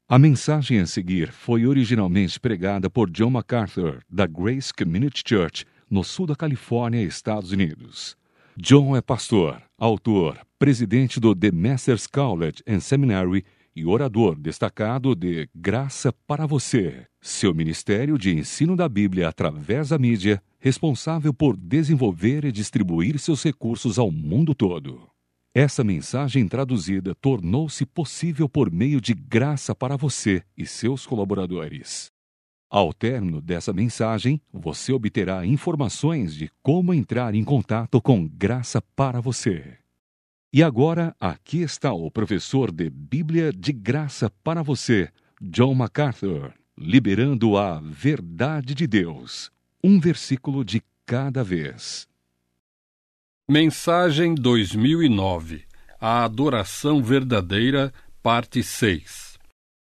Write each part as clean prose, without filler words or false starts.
A mensagem a seguir foi originalmente pregada por John MacArthur, da Grace Community Church, no sul da Califórnia, Estados Unidos. John é pastor, autor, presidente do The Masters College and Seminary e orador destacado de Graça para Você, seu ministério de ensino da Bíblia através da mídia, responsável por desenvolver e distribuir seus recursos ao mundo todo. Essa mensagem traduzida tornou-se possível por meio de Graça para Você e seus colaboradores. Ao término dessa mensagem, você obterá informações de como entrar em contato com Graça para Você. E agora, aqui está o professor de Bíblia de Graça para Você, John MacArthur, liberando a verdade de Deus, um versículo de cada vez. Mensagem 2009, A Adoração Verdadeira, parte 6.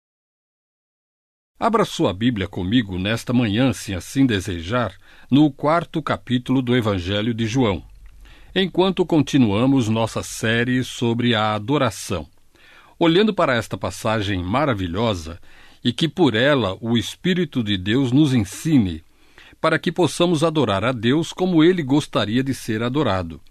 Abra sua Bíblia comigo nesta manhã, se assim desejar, no 4º capítulo do Evangelho de João, enquanto continuamos nossa série sobre a adoração. Olhando para esta passagem maravilhosa, e que por ela o Espírito de Deus nos ensine, para que possamos adorar a Deus como Ele gostaria de ser adorado.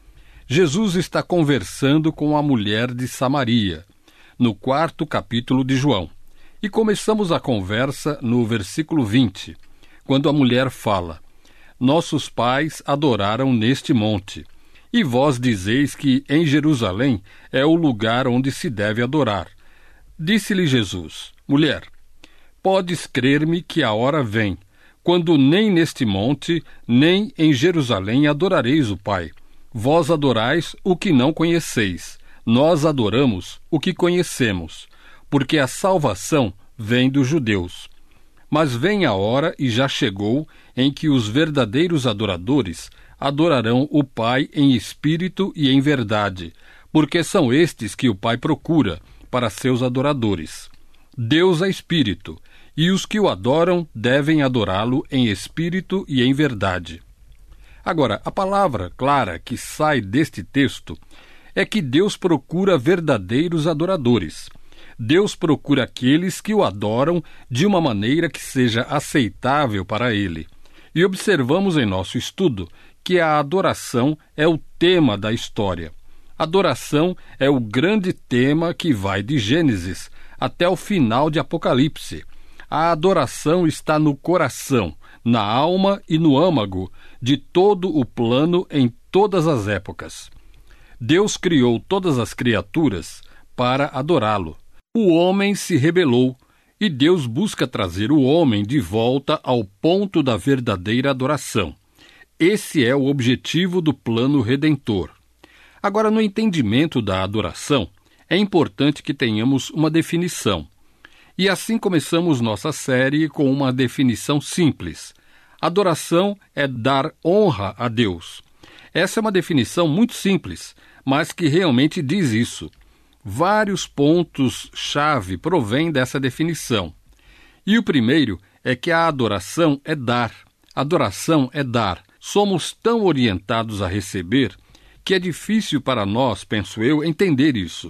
Jesus está conversando com a mulher de Samaria, no 4º capítulo de João. E começamos a conversa no versículo 20, quando a mulher fala: Nossos pais adoraram neste monte, e vós dizeis que em Jerusalém é o lugar onde se deve adorar. Disse-lhe Jesus: Mulher, podes crer-me que a hora vem, quando nem neste monte, nem em Jerusalém adorareis o Pai. Vós adorais o que não conheceis, nós adoramos o que conhecemos, porque a salvação vem dos judeus. Mas vem a hora, e já chegou, em que os verdadeiros adoradores adorarão o Pai em espírito e em verdade, porque são estes que o Pai procura para seus adoradores. Deus é espírito, e os que o adoram devem adorá-lo em espírito e em verdade. Agora, a palavra clara que sai deste texto é que Deus procura verdadeiros adoradores. Deus procura aqueles que o adoram de uma maneira que seja aceitável para Ele. E observamos em nosso estudo que a adoração é o tema da história. Adoração é o grande tema que vai de Gênesis até o final de Apocalipse. A adoração está no coração, na alma e no âmago de todo o plano em todas as épocas. Deus criou todas as criaturas para adorá-lo. O homem se rebelou, e Deus busca trazer o homem de volta ao ponto da verdadeira adoração. Esse é o objetivo do plano redentor. Agora, no entendimento da adoração, é importante que tenhamos uma definição. E assim começamos nossa série com uma definição simples. Adoração é dar honra a Deus. Essa é uma definição muito simples, mas que realmente diz isso. Vários pontos-chave provêm dessa definição. E o primeiro é que a adoração é dar. Adoração é dar. Somos tão orientados a receber que é difícil para nós, penso eu, entender isso.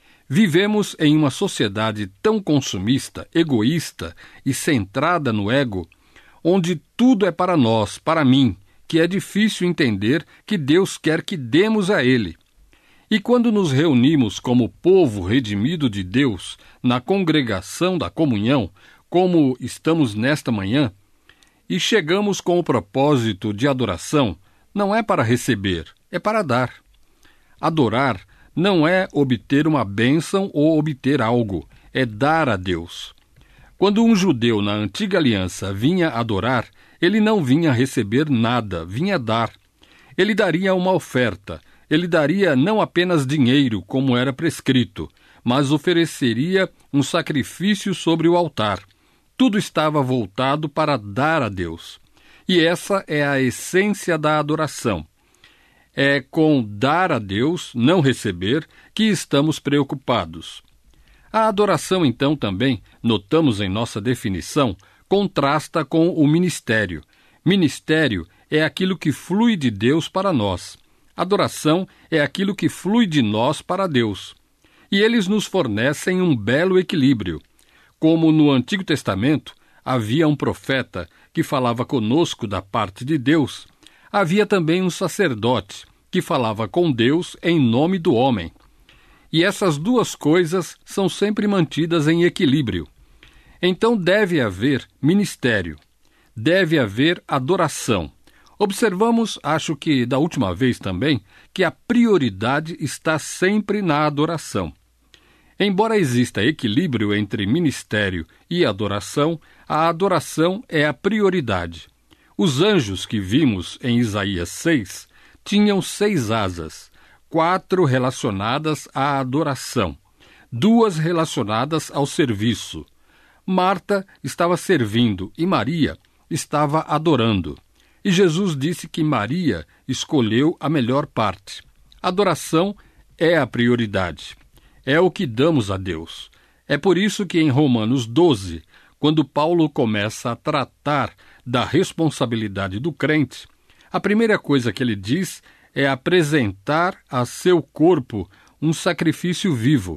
Vivemos em uma sociedade tão consumista, egoísta e centrada no ego, onde tudo é para nós, para mim, que é difícil entender que Deus quer que demos a Ele. E quando nos reunimos como povo redimido de Deus, na congregação da comunhão, como estamos nesta manhã, e chegamos com o propósito de adoração, não é para receber, é para dar. Adorar não é obter uma bênção ou obter algo, é dar a Deus. Quando um judeu na antiga aliança vinha adorar, ele não vinha receber nada, vinha dar. Ele daria uma oferta, ele daria não apenas dinheiro, como era prescrito, mas ofereceria um sacrifício sobre o altar. Tudo estava voltado para dar a Deus. E essa é a essência da adoração. É com dar a Deus, não receber, que estamos preocupados. A adoração, então, também, notamos em nossa definição, contrasta com o ministério. Ministério é aquilo que flui de Deus para nós. Adoração é aquilo que flui de nós para Deus. E eles nos fornecem um belo equilíbrio. Como no Antigo Testamento havia um profeta que falava conosco da parte de Deus, havia também um sacerdote que falava com Deus em nome do homem. E essas duas coisas são sempre mantidas em equilíbrio. Então deve haver ministério, deve haver adoração. Observamos, acho que da última vez também, que a prioridade está sempre na adoração. Embora exista equilíbrio entre ministério e adoração, a adoração é a prioridade. Os anjos que vimos em Isaías 6 tinham 6 asas, 4 relacionadas à adoração, 2 relacionadas ao serviço. Marta estava servindo e Maria estava adorando. E Jesus disse que Maria escolheu a melhor parte. Adoração é a prioridade. É o que damos a Deus. É por isso que em Romanos 12, quando Paulo começa a tratar da responsabilidade do crente, a primeira coisa que ele diz é apresentar a seu corpo um sacrifício vivo.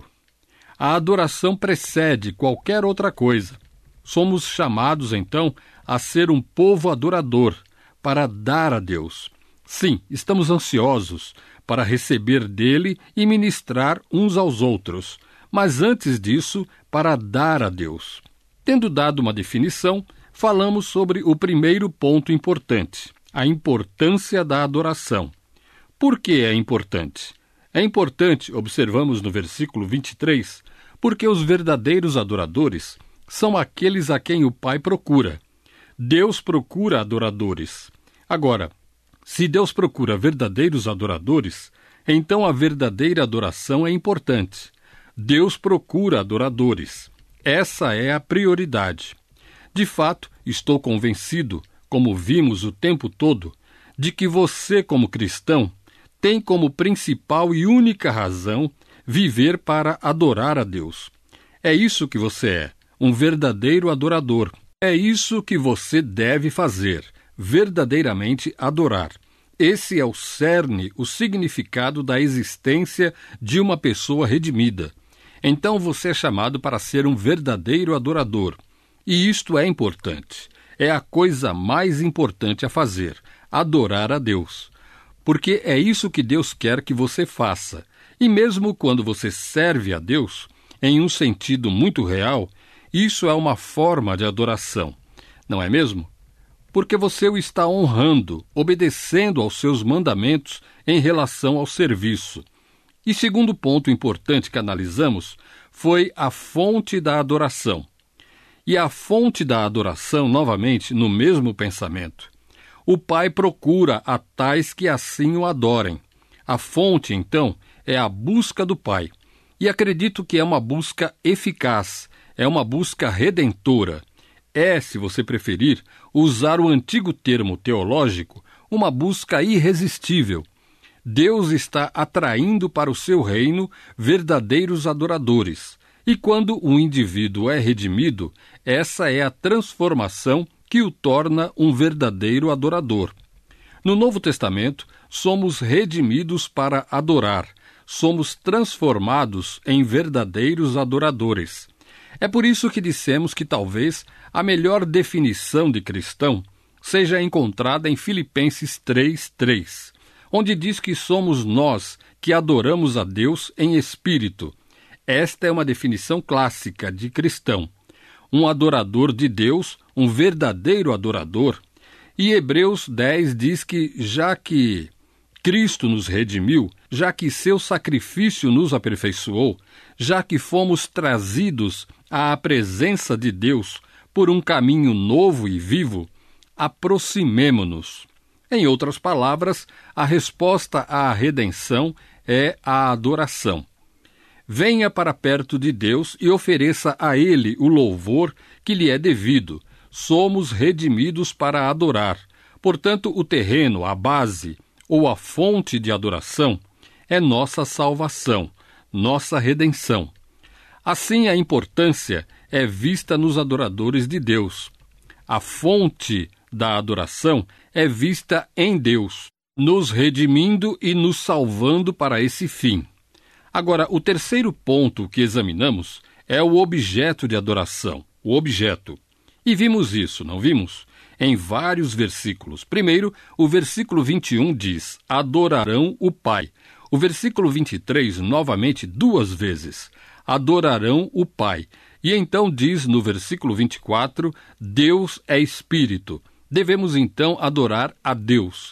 A adoração precede qualquer outra coisa. Somos chamados, então, a ser um povo adorador, para dar a Deus. Sim, estamos ansiosos para receber dele e ministrar uns aos outros, mas antes disso, para dar a Deus. Tendo dado uma definição, falamos sobre o primeiro ponto importante, a importância da adoração. Por que é importante? É importante, observamos no versículo 23, porque os verdadeiros adoradores são aqueles a quem o Pai procura. Deus procura adoradores. Agora, se Deus procura verdadeiros adoradores, então a verdadeira adoração é importante. Deus procura adoradores. Essa é a prioridade. De fato, estou convencido, como vimos o tempo todo, de que você, como cristão, tem como principal e única razão viver para adorar a Deus. É isso que você é, um verdadeiro adorador. É isso que você deve fazer, verdadeiramente adorar. Esse é o cerne, o significado da existência de uma pessoa redimida. Então você é chamado para ser um verdadeiro adorador. E isto é importante. É a coisa mais importante a fazer, adorar a Deus. Porque é isso que Deus quer que você faça. E mesmo quando você serve a Deus, em um sentido muito real, isso é uma forma de adoração. Não é mesmo? Porque você o está honrando, obedecendo aos seus mandamentos em relação ao serviço. E segundo ponto importante que analisamos foi a fonte da adoração. E a fonte da adoração, novamente, no mesmo pensamento. O Pai procura a tais que assim o adorem. A fonte, então, é a busca do Pai. E acredito que é uma busca eficaz, é uma busca redentora. É, se você preferir, usar o antigo termo teológico, uma busca irresistível. Deus está atraindo para o seu reino verdadeiros adoradores. E quando um indivíduo é redimido, essa é a transformação que o torna um verdadeiro adorador. No Novo Testamento, somos redimidos para adorar. Somos transformados em verdadeiros adoradores. É por isso que dissemos que talvez a melhor definição de cristão seja encontrada em Filipenses 3:3, onde diz que somos nós que adoramos a Deus em espírito. Esta é uma definição clássica de cristão. Um adorador de Deus, um verdadeiro adorador. E Hebreus 10 diz que, já que Cristo nos redimiu, já que seu sacrifício nos aperfeiçoou, já que fomos trazidos à presença de Deus por um caminho novo e vivo, aproximemo-nos. Em outras palavras, a resposta à redenção é a adoração. Venha para perto de Deus e ofereça a Ele o louvor que lhe é devido. Somos redimidos para adorar. Portanto, o terreno, a base ou a fonte de adoração é nossa salvação, nossa redenção. Assim, a importância é vista nos adoradores de Deus. A fonte da adoração é vista em Deus, nos redimindo e nos salvando para esse fim. Agora, o terceiro ponto que examinamos é o objeto de adoração, o objeto. E vimos isso, não vimos? Em vários versículos. Primeiro, o versículo 21 diz: adorarão o Pai. O versículo 23, novamente, 2 vezes: adorarão o Pai. E então diz no versículo 24: Deus é Espírito. Devemos então adorar a Deus.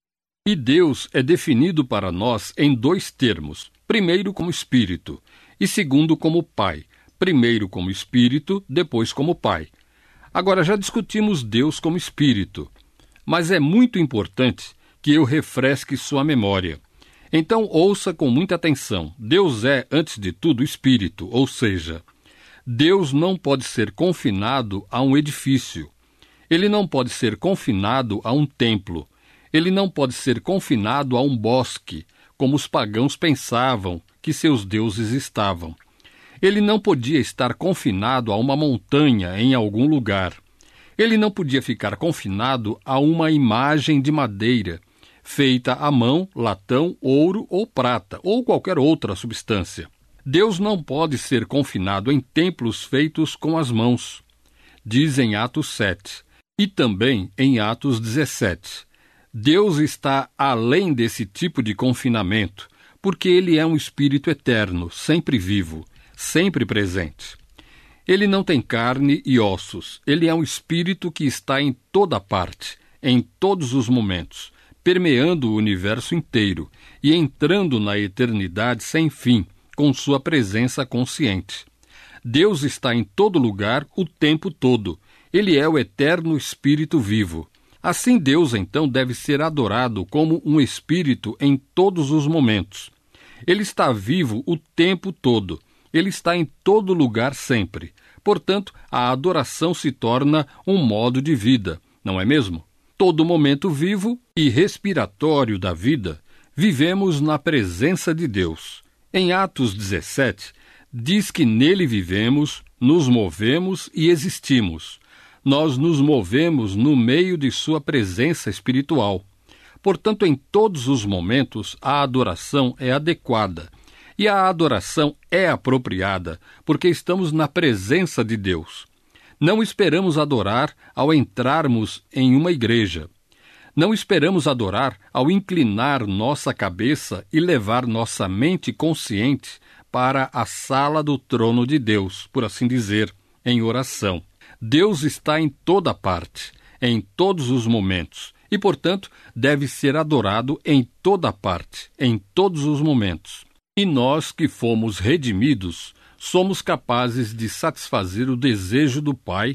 E Deus é definido para nós em 2 termos. Primeiro como Espírito e segundo como Pai. Primeiro como Espírito, depois como Pai. Agora, já discutimos Deus como Espírito, mas é muito importante que eu refresque sua memória. Então, ouça com muita atenção. Deus é, antes de tudo, Espírito, ou seja, Deus não pode ser confinado a um edifício. Ele não pode ser confinado a um templo. Ele não pode ser confinado a um bosque, como os pagãos pensavam que seus deuses estavam. Ele não podia estar confinado a uma montanha em algum lugar. Ele não podia ficar confinado a uma imagem de madeira, feita à mão, latão, ouro ou prata, ou qualquer outra substância. Deus não pode ser confinado em templos feitos com as mãos, diz em Atos 7, e também em Atos 17. Deus está além desse tipo de confinamento, porque Ele é um Espírito eterno, sempre vivo, sempre presente. Ele não tem carne e ossos. Ele é um Espírito que está em toda parte, em todos os momentos, permeando o universo inteiro e entrando na eternidade sem fim, com sua presença consciente. Deus está em todo lugar o tempo todo. Ele é o eterno Espírito vivo. Assim, Deus, então, deve ser adorado como um Espírito em todos os momentos. Ele está vivo o tempo todo. Ele está em todo lugar sempre. Portanto, a adoração se torna um modo de vida, não é mesmo? Todo momento vivo e respiratório da vida, vivemos na presença de Deus. Em Atos 17, diz que nele vivemos, nos movemos e existimos. Nós nos movemos no meio de sua presença espiritual. Portanto, em todos os momentos, a adoração é adequada. E a adoração é apropriada, porque estamos na presença de Deus. Não esperamos adorar ao entrarmos em uma igreja. Não esperamos adorar ao inclinar nossa cabeça e levar nossa mente consciente para a sala do trono de Deus, por assim dizer, em oração. Deus está em toda parte, em todos os momentos, e, portanto, deve ser adorado em toda parte, em todos os momentos. E nós que fomos redimidos, somos capazes de satisfazer o desejo do Pai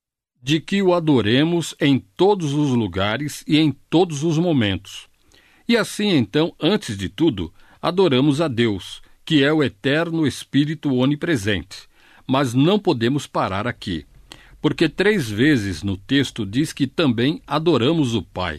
de que o adoremos em todos os lugares e em todos os momentos. E assim, então, antes de tudo, adoramos a Deus, que é o eterno Espírito onipresente. Mas não podemos parar aqui, porque 3 vezes no texto diz que também adoramos o Pai.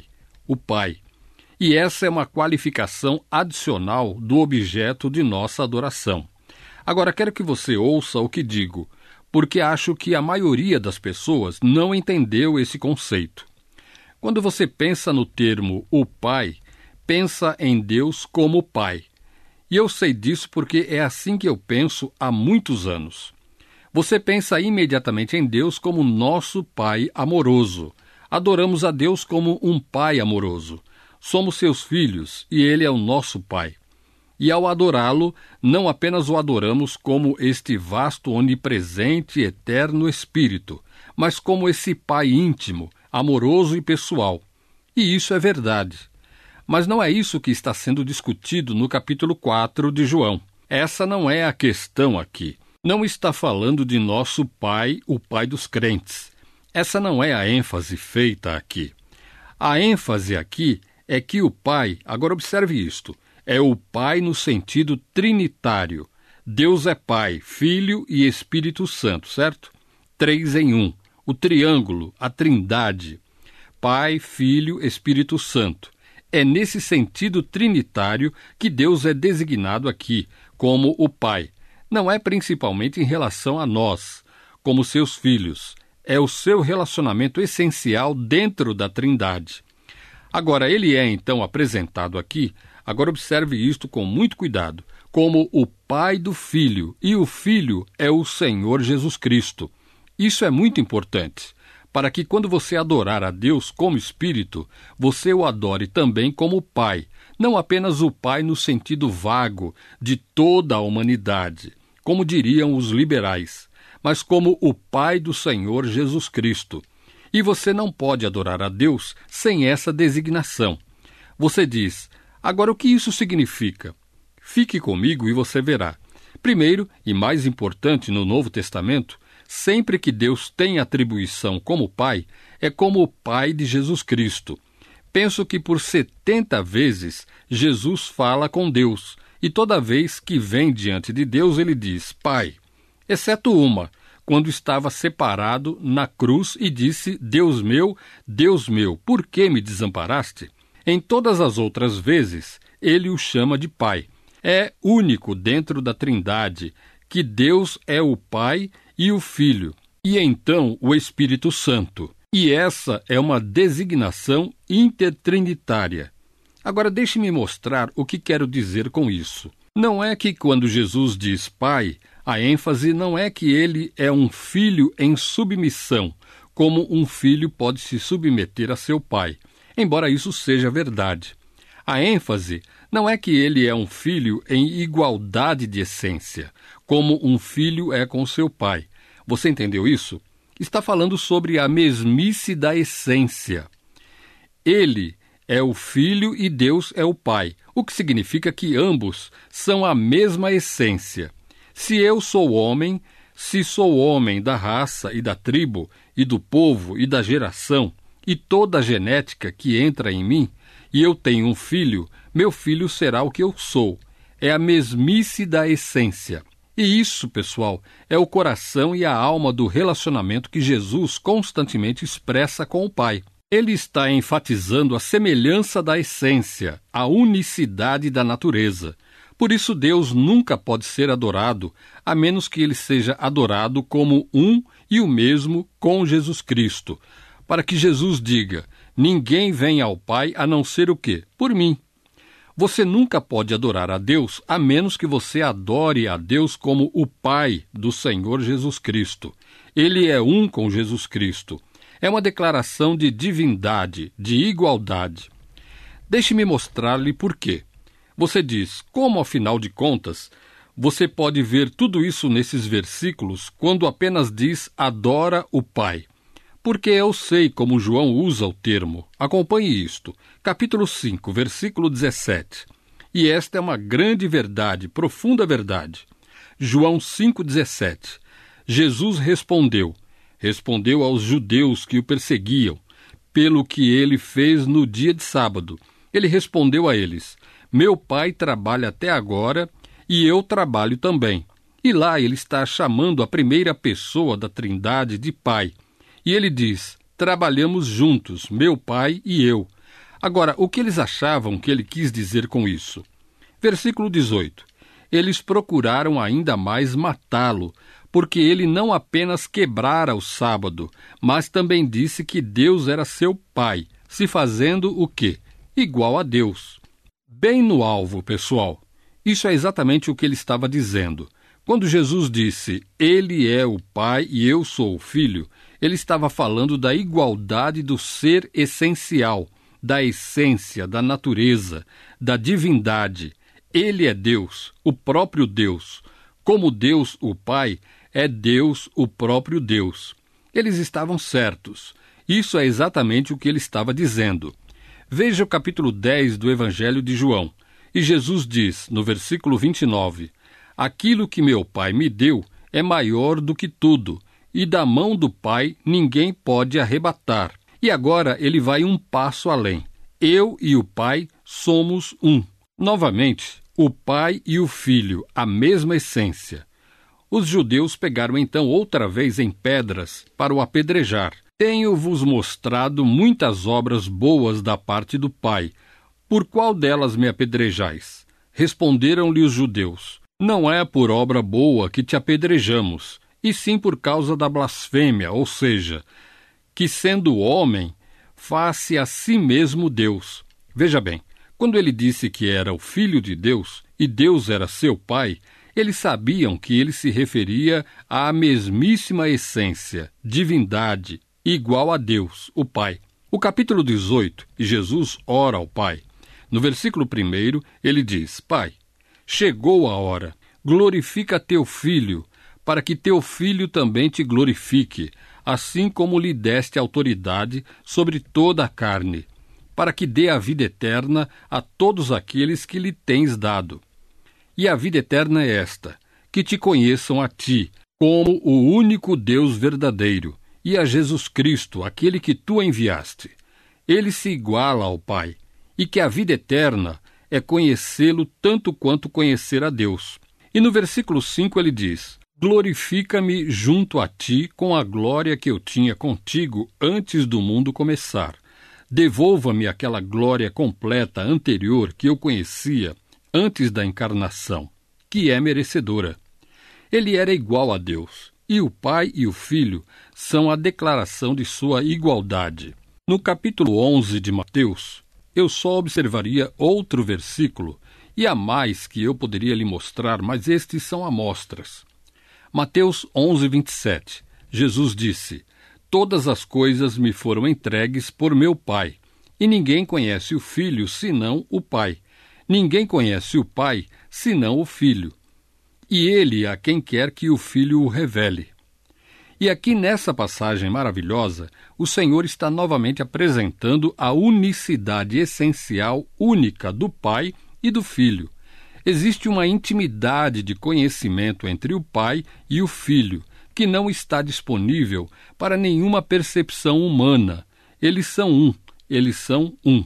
E essa é uma qualificação adicional do objeto de nossa adoração. Agora, quero que você ouça o que digo, porque acho que a maioria das pessoas não entendeu esse conceito. Quando você pensa no termo o Pai, pensa em Deus como Pai. E eu sei disso porque é assim que eu penso há muitos anos. Você pensa imediatamente em Deus como nosso Pai amoroso. Adoramos a Deus como um Pai amoroso. Somos seus filhos e Ele é o nosso Pai. E ao adorá-lo, não apenas o adoramos como este vasto, onipresente e eterno Espírito, mas como esse Pai íntimo, amoroso e pessoal. E isso é verdade. Mas não é isso que está sendo discutido no capítulo 4 de João. Essa não é a questão aqui. Não está falando de nosso Pai, o Pai dos crentes. Essa não é a ênfase feita aqui. A ênfase aqui é que o Pai, agora observe isto, é o Pai no sentido trinitário. Deus é Pai, Filho e Espírito Santo, certo? 3 em 1. O triângulo, a trindade. Pai, Filho, Espírito Santo. É nesse sentido trinitário que Deus é designado aqui, como o Pai. Não é principalmente em relação a nós, como seus filhos. É o seu relacionamento essencial dentro da trindade. Agora, ele é então apresentado aqui Agora observe isto com muito cuidado. Como o Pai do Filho, e o Filho é o Senhor Jesus Cristo. Isso é muito importante, para que quando você adorar a Deus como Espírito, você o adore também como Pai, não apenas o Pai no sentido vago de toda a humanidade, como diriam os liberais, mas como o Pai do Senhor Jesus Cristo. E você não pode adorar a Deus sem essa designação. Você diz, agora o que isso significa? Fique comigo e você verá. Primeiro, e mais importante no Novo Testamento, sempre que Deus tem atribuição como Pai, é como o Pai de Jesus Cristo. Penso que por 70 vezes Jesus fala com Deus, e toda vez que vem diante de Deus ele diz, Pai, exceto uma, quando estava separado na cruz e disse, Deus meu, por que me desamparaste? Em todas as outras vezes, ele o chama de Pai. É único dentro da Trindade que Deus é o Pai e o Filho, e então o Espírito Santo. E essa é uma designação intertrinitária. Agora deixe-me mostrar o que quero dizer com isso. Não é que quando Jesus diz Pai, a ênfase não é que ele é um filho em submissão, como um filho pode se submeter a seu pai, embora isso seja verdade. A ênfase não é que ele é um filho em igualdade de essência, como um filho é com seu pai. Você entendeu isso? Está falando sobre a mesmice da essência. Ele é o Filho e Deus é o Pai, o que significa que ambos são a mesma essência. Se eu sou homem, se sou homem da raça e da tribo, e do povo e da geração, e toda a genética que entra em mim, e eu tenho um filho, meu filho será o que eu sou. É a mesmice da essência. E isso, pessoal, é o coração e a alma do relacionamento que Jesus constantemente expressa com o Pai. Ele está enfatizando a semelhança da essência, a unicidade da natureza. Por isso Deus nunca pode ser adorado, a menos que ele seja adorado como um e o mesmo com Jesus Cristo. Para que Jesus diga, ninguém vem ao Pai a não ser o quê? Por mim. Você nunca pode adorar a Deus a menos que você adore a Deus como o Pai do Senhor Jesus Cristo. Ele é um com Jesus Cristo. É uma declaração de divindade, de igualdade. Deixe-me mostrar-lhe por quê. Você diz, como afinal de contas, você pode ver tudo isso nesses versículos quando apenas diz adora o Pai. Porque eu sei como João usa o termo. Acompanhe isto. Capítulo 5, versículo 17. E esta é uma grande verdade, profunda verdade. João 5,17. Jesus respondeu aos judeus que o perseguiam, pelo que ele fez no dia de sábado. Ele respondeu a eles, meu Pai trabalha até agora e eu trabalho também. E lá ele está chamando a primeira pessoa da Trindade de Pai. E ele diz, trabalhamos juntos, meu pai e eu. Agora, o que eles achavam que ele quis dizer com isso? Versículo 18. Eles procuraram ainda mais matá-lo, porque ele não apenas quebrara o sábado, mas também disse que Deus era seu pai, se fazendo o quê? Igual a Deus. Bem no alvo, pessoal. Isso é exatamente o que ele estava dizendo. Quando Jesus disse, ele é o Pai e eu sou o Filho, ele estava falando da igualdade do ser essencial, da essência, da natureza, da divindade. Ele é Deus, o próprio Deus. Como Deus, o Pai, é Deus, o próprio Deus. Eles estavam certos. Isso é exatamente o que ele estava dizendo. Veja o capítulo 10 do Evangelho de João. E Jesus diz, no versículo 29, aquilo que meu Pai me deu é maior do que tudo, e da mão do Pai ninguém pode arrebatar. E agora ele vai um passo além. Eu e o Pai somos um. Novamente, o Pai e o Filho, a mesma essência. Os judeus pegaram então outra vez em pedras para o apedrejar. Tenho-vos mostrado muitas obras boas da parte do Pai. Por qual delas me apedrejais? Responderam-lhe os judeus. Não é por obra boa que te apedrejamos, e sim por causa da blasfêmia, ou seja, que sendo homem, faz-se a si mesmo Deus. Veja bem, Quando ele disse que era o Filho de Deus e Deus era seu Pai, eles sabiam que ele se referia à mesmíssima essência, divindade, igual a Deus, o Pai. O capítulo 18, Jesus ora ao Pai. No versículo 1, ele diz: Pai, chegou a hora, glorifica teu Filho, para que teu Filho também te glorifique, assim como lhe deste autoridade sobre toda a carne, para que dê a vida eterna a todos aqueles que lhe tens dado. E a vida eterna é esta, que te conheçam a ti, como o único Deus verdadeiro, e a Jesus Cristo, aquele que tu enviaste. Ele se iguala ao Pai, e que a vida eterna é conhecê-lo tanto quanto conhecer a Deus. E no versículo 5 ele diz: glorifica-me junto a ti com a glória que eu tinha contigo antes do mundo começar. Devolva-me aquela glória completa anterior que eu conhecia antes da encarnação, que é merecedora. Ele era igual a Deus, e o Pai e o Filho são a declaração de sua igualdade. No capítulo 11 de Mateus, eu só observaria outro versículo, e há mais que eu poderia lhe mostrar, mas estes são amostras. Mateus 11, 27. Jesus disse: todas as coisas me foram entregues por meu Pai, e ninguém conhece o Filho senão o Pai. Ninguém conhece o Pai senão o Filho, e ele a quem quer que o Filho o revele. E aqui nessa passagem maravilhosa, o Senhor está novamente apresentando a unicidade essencial única do Pai e do Filho. Existe uma intimidade de conhecimento entre o Pai e o Filho, que não está disponível para nenhuma percepção humana. Eles são um, eles são um.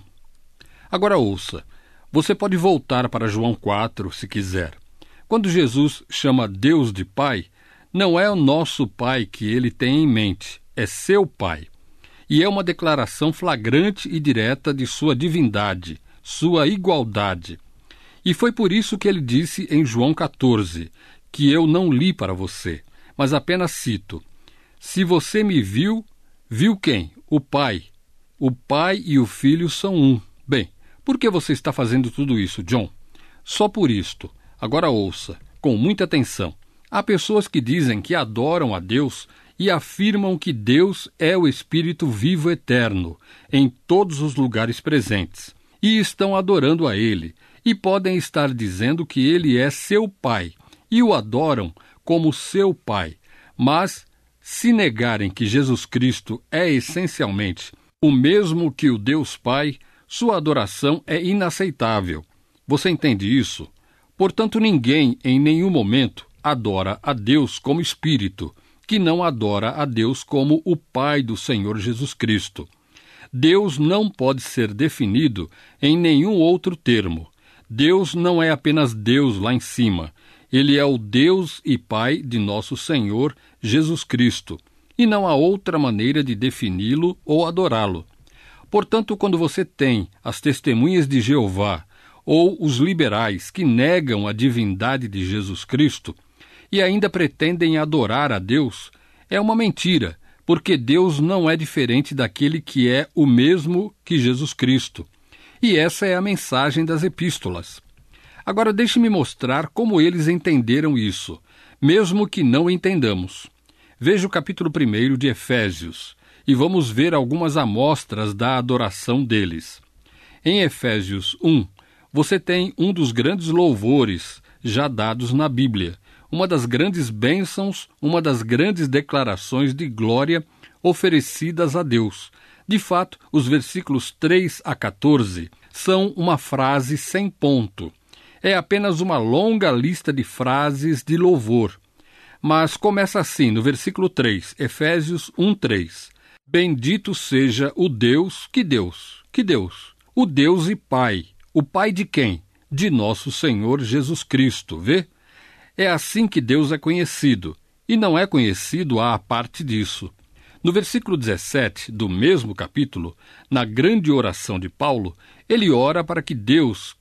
Agora ouça, você pode voltar para João 4, se quiser. Quando Jesus chama Deus de Pai, não é o nosso Pai que ele tem em mente, é seu Pai. E é uma declaração flagrante e direta de sua divindade, sua igualdade. E foi por isso que ele disse em João 14, que eu não li para você, mas apenas cito: se você me viu, viu quem? O Pai. O Pai e o Filho são um. Bem, por que você está fazendo tudo isso, John? Só por isto. Agora ouça, com muita atenção. Há pessoas que dizem que adoram a Deus e afirmam que Deus é o Espírito vivo eterno, em todos os lugares presentes, e estão adorando a Ele, e podem estar dizendo que Ele é seu Pai, e o adoram como seu Pai. Mas, se negarem que Jesus Cristo é essencialmente o mesmo que o Deus Pai, sua adoração é inaceitável. Você entende isso? Portanto, ninguém, em nenhum momento, adora a Deus como Espírito, que não adora a Deus como o Pai do Senhor Jesus Cristo. Deus não pode ser definido em nenhum outro termo. Deus não é apenas Deus lá em cima. Ele é o Deus e Pai de nosso Senhor Jesus Cristo, e não há outra maneira de defini-lo ou adorá-lo. Portanto, quando você tem as testemunhas de Jeová ou os liberais que negam a divindade de Jesus Cristo e ainda pretendem adorar a Deus, é uma mentira, porque Deus não é diferente daquele que é o mesmo que Jesus Cristo. E essa é a mensagem das epístolas. Agora deixe-me mostrar como eles entenderam isso, mesmo que não entendamos. Veja o capítulo 1 de Efésios, e vamos ver algumas amostras da adoração deles. Em Efésios 1, você tem um dos grandes louvores já dados na Bíblia, uma das grandes bênçãos, uma das grandes declarações de glória oferecidas a Deus. De fato, os versículos 3 a 14 são uma frase sem ponto. É apenas uma longa lista de frases de louvor. Mas começa assim, no versículo 3, Efésios 1:3. Bendito seja o Deus, que Deus? Que Deus? O Deus e Pai. O Pai de quem? De nosso Senhor Jesus Cristo, vê? É assim que Deus é conhecido, e não é conhecido à parte disso. No versículo 17 do mesmo capítulo, na grande oração de Paulo, ele ora para que Deus,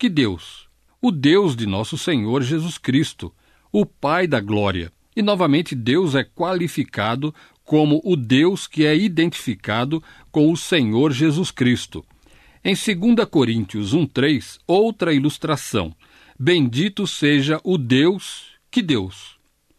o Deus de nosso Senhor Jesus Cristo, o Pai da glória. E novamente Deus é qualificado como o Deus que é identificado com o Senhor Jesus Cristo. Em 2 Coríntios 1:3, outra ilustração. Bendito seja o Deus... Que Deus?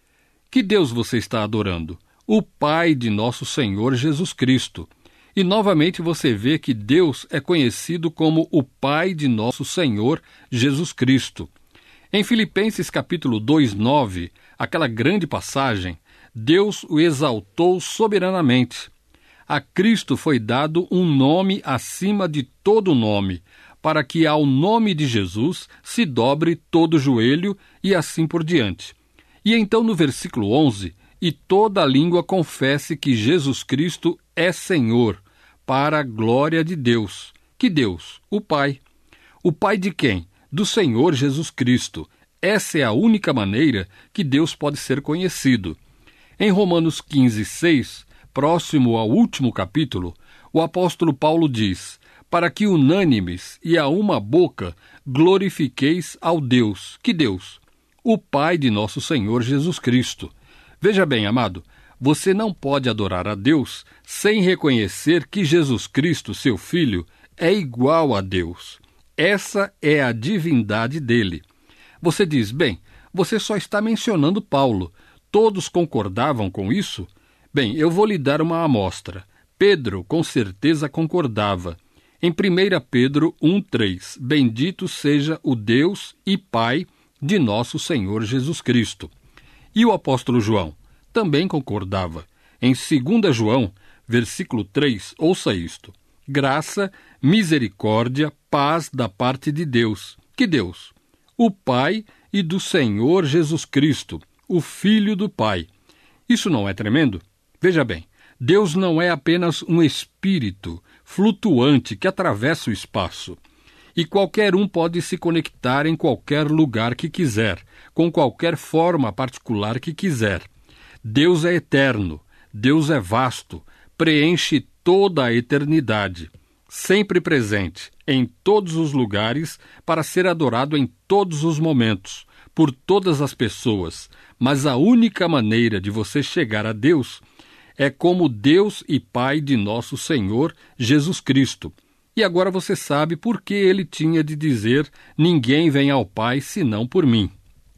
Que Deus você está adorando? O Pai de nosso Senhor Jesus Cristo. E novamente você vê que Deus é conhecido como o Pai de nosso Senhor Jesus Cristo. Em Filipenses capítulo 2:9, aquela grande passagem, Deus o exaltou soberanamente. A Cristo foi dado um nome acima de todo nome, para que ao nome de Jesus se dobre todo joelho e assim por diante. E então no versículo 11, e toda língua confesse que Jesus Cristo é Senhor, para a glória de Deus. Que Deus? O Pai. O Pai de quem? Do Senhor Jesus Cristo. Essa é a única maneira que Deus pode ser conhecido. Em Romanos 15:6, próximo ao último capítulo, o apóstolo Paulo diz: para que unânimes e a uma boca glorifiqueis ao Deus. Que Deus? O Pai de nosso Senhor Jesus Cristo. Veja bem, amado, você não pode adorar a Deus sem reconhecer que Jesus Cristo, seu Filho, é igual a Deus. Essa é a divindade dele. Você diz, bem, você só está mencionando Paulo. Todos concordavam com isso? Bem, eu vou lhe dar uma amostra. Pedro, com certeza, concordava. Em 1 Pedro 1:3, bendito seja o Deus e Pai de nosso Senhor Jesus Cristo. E o apóstolo João também concordava. Em 2 João, versículo 3, ouça isto: graça, misericórdia, paz da parte de Deus. Que Deus? O Pai e do Senhor Jesus Cristo, o Filho do Pai. Isso não é tremendo? Veja bem, Deus não é apenas um espírito flutuante que atravessa o espaço. E qualquer um pode se conectar em qualquer lugar que quiser, com qualquer forma particular que quiser. Deus é eterno, Deus é vasto, preenche toda a eternidade, sempre presente, em todos os lugares, para ser adorado em todos os momentos, por todas as pessoas. Mas a única maneira de você chegar a Deus é como Deus e Pai de nosso Senhor Jesus Cristo. E agora você sabe por que ele tinha de dizer: ninguém vem ao Pai senão por mim.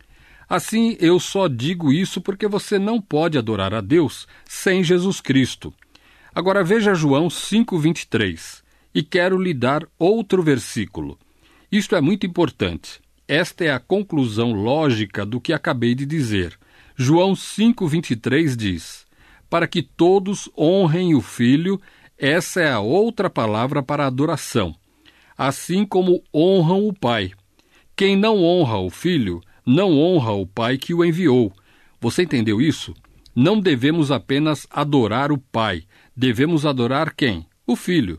Assim, eu só digo isso porque você não pode adorar a Deus sem Jesus Cristo. Agora veja João 5:23, e quero lhe dar outro versículo. Isto é muito importante. Esta é a conclusão lógica do que acabei de dizer. João 5:23 diz: para que todos honrem o Filho. Essa é a outra palavra para adoração, assim como honram o Pai. Quem não honra o Filho, não honra o Pai que o enviou. Você entendeu isso? Não devemos apenas adorar o Pai, devemos adorar quem? O Filho.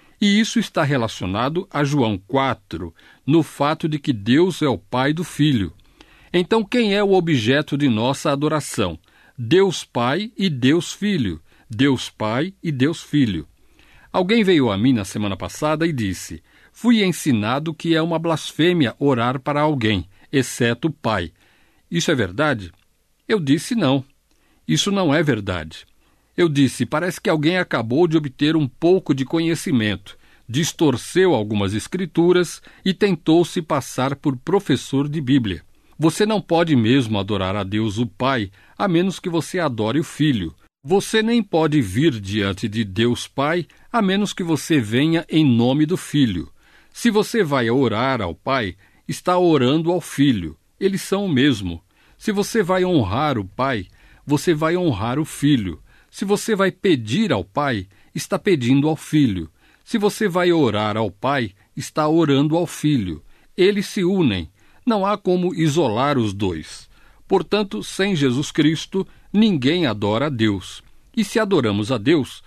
E isso está relacionado a João 4, no fato de que Deus é o Pai do Filho. Então quem é o objeto de nossa adoração? Deus Pai e Deus Filho. Deus Pai e Deus Filho. Alguém veio a mim na semana passada e disse: fui ensinado que é uma blasfêmia orar para alguém, exceto o Pai. Isso é verdade? Eu disse não. Isso não é verdade. Eu disse: parece que alguém acabou de obter um pouco de conhecimento, distorceu algumas escrituras e tentou se passar por professor de Bíblia. Você não pode mesmo adorar a Deus o Pai, a menos que você adore o Filho. Você nem pode vir diante de Deus Pai, a menos que você venha em nome do Filho. Se você vai orar ao Pai, está orando ao Filho. Eles são o mesmo. Se você vai honrar o Pai, você vai honrar o Filho. Se você vai pedir ao Pai, está pedindo ao Filho. Se você vai orar ao Pai, está orando ao Filho. Eles se unem. Não há como isolar os dois. Portanto, sem Jesus Cristo, ninguém adora a Deus. E se adoramos a Deus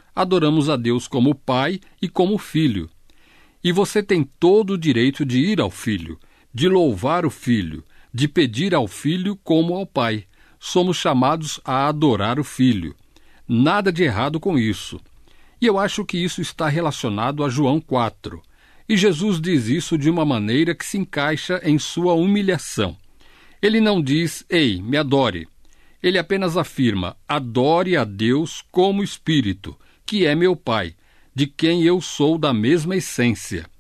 como Pai e como Filho. E você tem todo o direito de ir ao Filho, de louvar o Filho, de pedir ao Filho como ao Pai. Somos chamados a adorar o Filho. Nada de errado com isso. E eu acho que isso está relacionado a João 4. E Jesus diz isso de uma maneira que se encaixa em sua humilhação. Ele não diz: ei, me adore. Ele apenas afirma: adore a Deus como Espírito, que é meu Pai, de quem eu sou da mesma essência.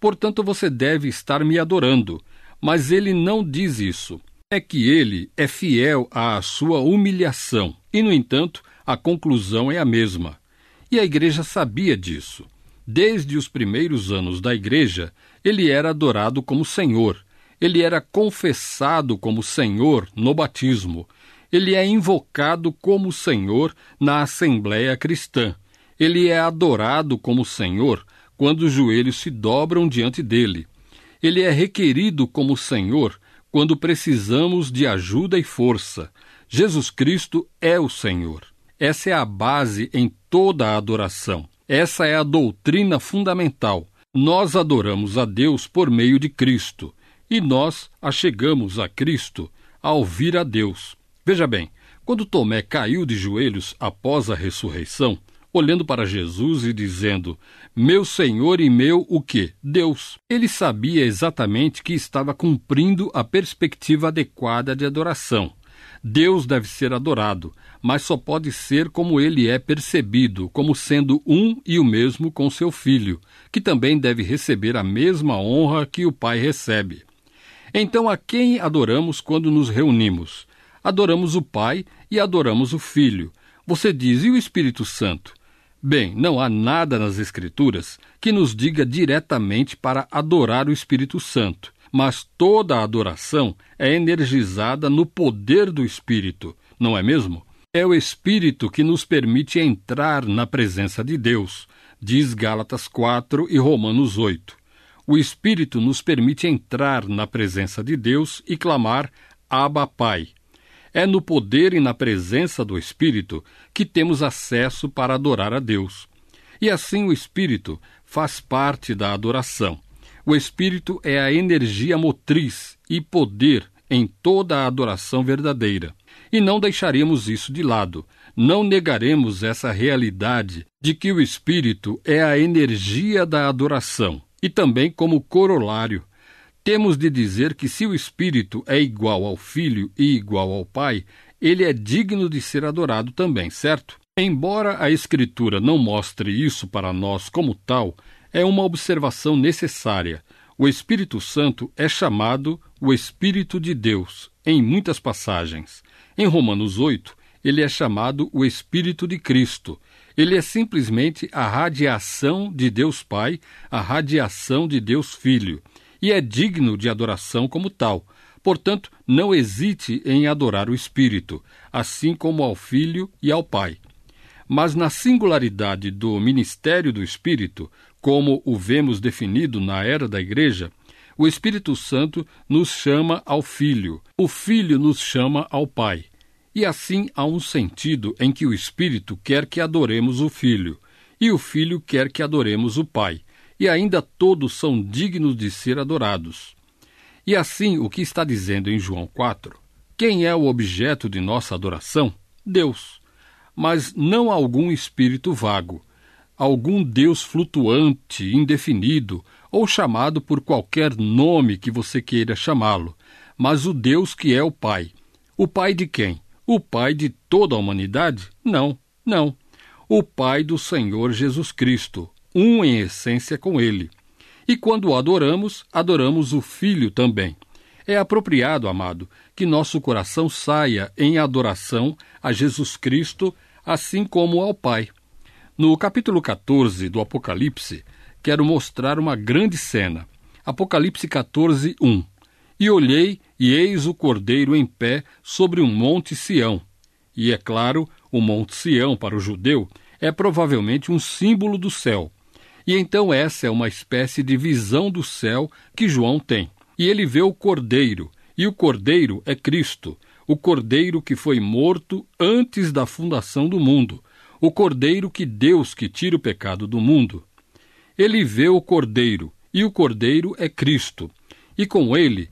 Portanto, você deve estar me adorando. Mas ele não diz isso. É que ele é fiel à sua humilhação. E, no entanto, a conclusão é a mesma. E a igreja sabia disso. Desde os primeiros anos da igreja, ele era adorado como Senhor. Ele era confessado como Senhor no batismo. Ele é invocado como Senhor na Assembleia Cristã. Ele é adorado como Senhor quando os joelhos se dobram diante dele. Ele é requerido como Senhor quando precisamos de ajuda e força. Jesus Cristo é o Senhor. Essa é a base em toda a adoração. Essa é a doutrina fundamental. Nós adoramos a Deus por meio de Cristo. E nós achegamos a Cristo ao vir a Deus. Veja bem, quando Tomé caiu de joelhos após a ressurreição, olhando para Jesus e dizendo, meu Senhor e meu o quê? Deus. Ele sabia exatamente que estava cumprindo a perspectiva adequada de adoração. Deus deve ser adorado, mas só pode ser como ele é percebido, como sendo um e o mesmo com seu Filho, que também deve receber a mesma honra que o Pai recebe. Então, a quem adoramos quando nos reunimos? Adoramos o Pai e adoramos o Filho. Você diz, e o Espírito Santo? Bem, não há nada nas Escrituras que nos diga diretamente para adorar o Espírito Santo, mas toda a adoração é energizada no poder do Espírito, não é mesmo? É o Espírito que nos permite entrar na presença de Deus, diz Gálatas 4 e Romanos 8. O Espírito nos permite entrar na presença de Deus e clamar, Abba, Pai. É no poder e na presença do Espírito que temos acesso para adorar a Deus. E assim o Espírito faz parte da adoração. O Espírito é a energia motriz e poder em toda a adoração verdadeira. E não deixaremos isso de lado. Não negaremos essa realidade de que o Espírito é a energia da adoração. E também como corolário. Temos de dizer que se o Espírito é igual ao Filho e igual ao Pai, ele é digno de ser adorado também, certo? Embora a Escritura não mostre isso para nós como tal, é uma observação necessária. O Espírito Santo é chamado o Espírito de Deus, em muitas passagens. Em Romanos 8, ele é chamado o Espírito de Cristo. Ele é simplesmente a radiação de Deus Pai, a radiação de Deus Filho. E é digno de adoração como tal. Portanto, não hesite em adorar o Espírito, assim como ao Filho e ao Pai. Mas na singularidade do ministério do Espírito, como o vemos definido na era da Igreja, o Espírito Santo nos chama ao Filho, o Filho nos chama ao Pai. E assim há um sentido em que o Espírito quer que adoremos o Filho, e o Filho quer que adoremos o Pai. E ainda todos são dignos de ser adorados. E assim, o que está dizendo em João 4? Quem é o objeto de nossa adoração? Deus. Mas não algum espírito vago, algum Deus flutuante, indefinido, ou chamado por qualquer nome que você queira chamá-lo, mas o Deus que é o Pai. O Pai de quem? O Pai de toda a humanidade? Não, não. O Pai do Senhor Jesus Cristo, um em essência com ele. E quando o adoramos, adoramos o Filho também. É apropriado, amado, que nosso coração saia em adoração a Jesus Cristo, assim como ao Pai. No capítulo 14 do Apocalipse, quero mostrar uma grande cena. Apocalipse 14, 1. E olhei, e eis o Cordeiro em pé sobre um monte Sião. E é claro, o monte Sião, para o judeu, é provavelmente um símbolo do céu. E então essa é uma espécie de visão do céu que João tem. E ele vê o Cordeiro, e o Cordeiro é Cristo, o Cordeiro que foi morto antes da fundação do mundo, o Cordeiro que Deus que tira o pecado do mundo. Ele vê o Cordeiro, e o Cordeiro é Cristo, e com ele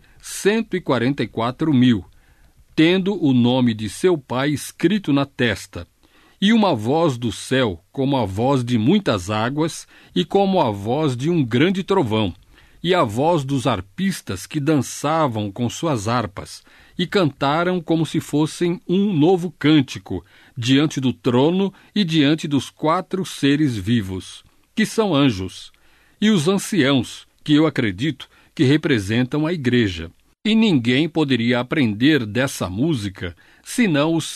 144.000, tendo o nome de seu Pai escrito na testa. E uma voz do céu, como a voz de muitas águas, e como a voz de um grande trovão, e a voz dos arpistas que dançavam com suas harpas, e cantaram como se fossem um novo cântico, diante do trono e diante dos 4 seres vivos, que são anjos, e os anciãos, que eu acredito que representam a igreja. E ninguém poderia aprender dessa música senão os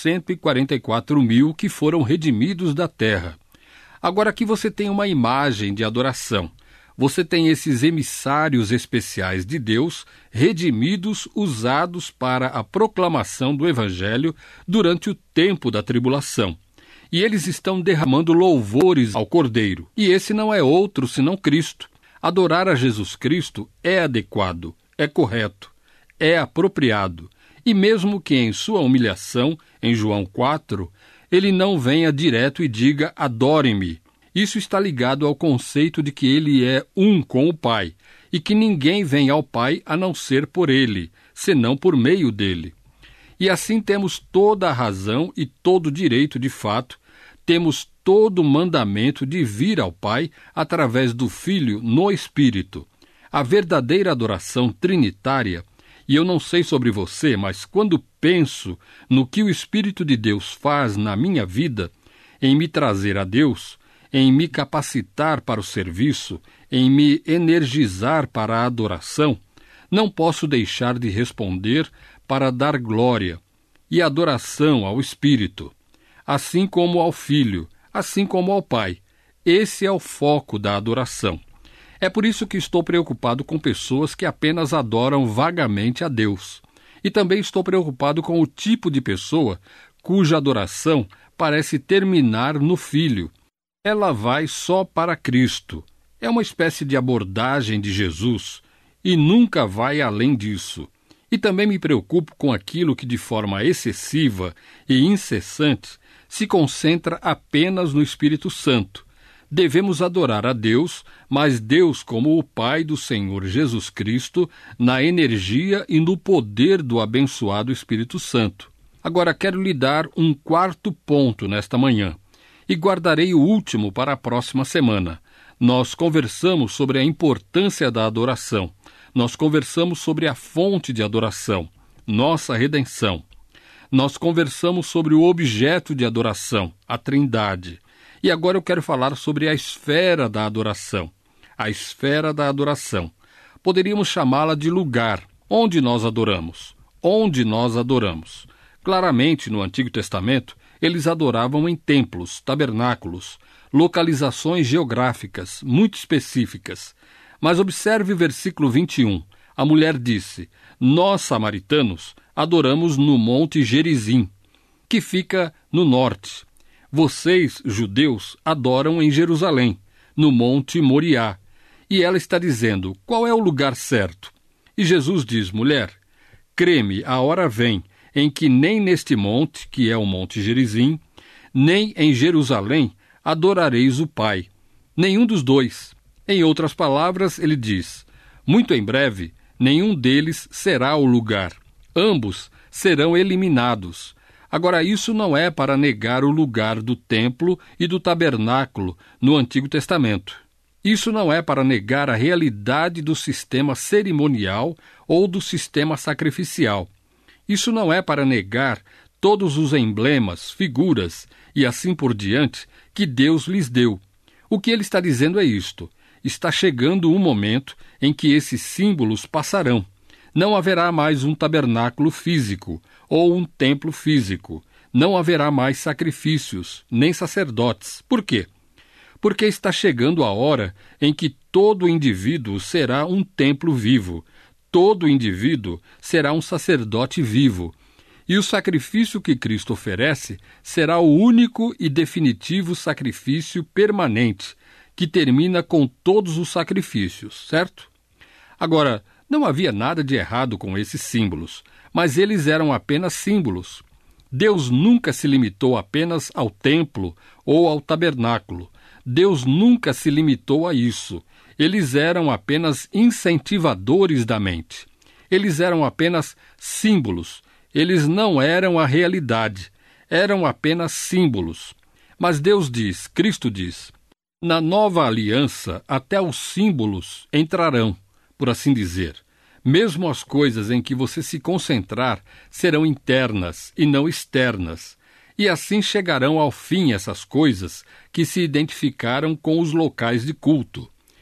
144 mil que foram redimidos da terra. Agora aqui você tem uma imagem de adoração. Você tem esses emissários especiais de Deus, redimidos, usados para a proclamação do Evangelho durante o tempo da tribulação. E eles estão derramando louvores ao Cordeiro. E esse não é outro senão Cristo. Adorar a Jesus Cristo é adequado, é correto, é apropriado. E mesmo que em sua humilhação, em João 4, ele não venha direto e diga, adorem-me. Isso está ligado ao conceito de que ele é um com o Pai, e que ninguém vem ao Pai a não ser por ele, senão por meio dele. E assim temos toda a razão e todo o direito de fato, temos todo o mandamento de vir ao Pai através do Filho no Espírito. A verdadeira adoração trinitária, e eu não sei sobre você, mas quando penso no que o Espírito de Deus faz na minha vida, em me trazer a Deus, em me capacitar para o serviço, em me energizar para a adoração, não posso deixar de responder para dar glória e adoração ao Espírito, assim como ao Filho, assim como ao Pai. Esse é o foco da adoração. É por isso que estou preocupado com pessoas que apenas adoram vagamente a Deus. E também estou preocupado com o tipo de pessoa cuja adoração parece terminar no Filho. Ela vai só para Cristo. É uma espécie de abordagem de Jesus e nunca vai além disso. E também me preocupo com aquilo que de forma excessiva e incessante se concentra apenas no Espírito Santo. Devemos adorar a Deus, mas Deus como o Pai do Senhor Jesus Cristo, na energia e no poder do abençoado Espírito Santo. Agora quero lhe dar um quarto ponto nesta manhã. E guardarei o último para a próxima semana. Nós conversamos sobre a importância da adoração. Nós conversamos sobre a fonte de adoração, nossa redenção. Nós conversamos sobre o objeto de adoração, a Trindade. E agora eu quero falar sobre a esfera da adoração. A esfera da adoração. Poderíamos chamá-la de lugar. Onde nós adoramos? Onde nós adoramos? Claramente, no Antigo Testamento, eles adoravam em templos, tabernáculos, localizações geográficas muito específicas. Mas observe o versículo 21. A mulher disse, nós, samaritanos, adoramos no Monte Gerizim, que fica no norte. Vocês, judeus, adoram em Jerusalém, no Monte Moriá. E ela está dizendo, qual é o lugar certo? E Jesus diz, mulher, crê-me, a hora vem, em que nem neste monte, que é o Monte Gerizim, nem em Jerusalém adorareis o Pai. Nenhum dos dois. Em outras palavras, ele diz, muito em breve, nenhum deles será o lugar. Ambos serão eliminados. Agora, isso não é para negar o lugar do templo e do tabernáculo no Antigo Testamento. Isso não é para negar a realidade do sistema cerimonial ou do sistema sacrificial. Isso não é para negar todos os emblemas, figuras e assim por diante que Deus lhes deu. O que ele está dizendo é isto. Está chegando um momento em que esses símbolos passarão. Não haverá mais um tabernáculo físico ou um templo físico. Não haverá mais sacrifícios, nem sacerdotes. Por quê? Porque está chegando a hora em que todo indivíduo será um templo vivo. Todo indivíduo será um sacerdote vivo. E o sacrifício que Cristo oferece será o único e definitivo sacrifício permanente, que termina com todos os sacrifícios, certo? Agora, não havia nada de errado com esses símbolos, mas eles eram apenas símbolos. Deus nunca se limitou apenas ao templo ou ao tabernáculo. Deus nunca se limitou a isso. Eles eram apenas incentivadores da mente. Eles eram apenas símbolos. Eles não eram a realidade. Eram apenas símbolos. Mas Deus diz, Cristo diz, na nova aliança até os símbolos entrarão, por assim dizer. Mesmo as coisas em que você se concentrar serão internas e não externas. E assim chegarão ao fim essas coisas que se identificaram com os locais de culto.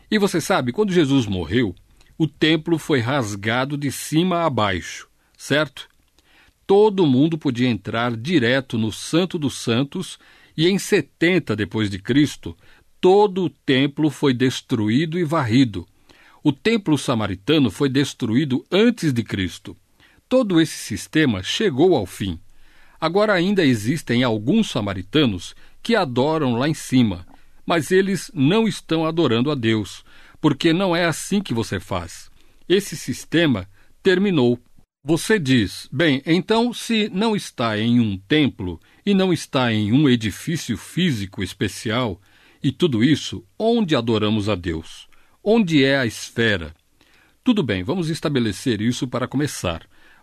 E você sabe, quando Jesus morreu, o templo foi rasgado de cima a baixo, certo? Todo mundo podia entrar direto no Santo dos Santos e em 70 depois de Cristo, todo o templo foi destruído e varrido. O templo samaritano foi destruído antes de Cristo. Todo esse sistema chegou ao fim. Agora ainda existem alguns samaritanos que adoram lá em cima, mas eles não estão adorando a Deus, porque não é assim que você faz. Esse sistema terminou. Você diz, bem, então se não está em um templo e não está em um edifício físico especial e tudo isso, onde adoramos a Deus? Onde é a esfera? Tudo bem, vamos estabelecer isso para começar.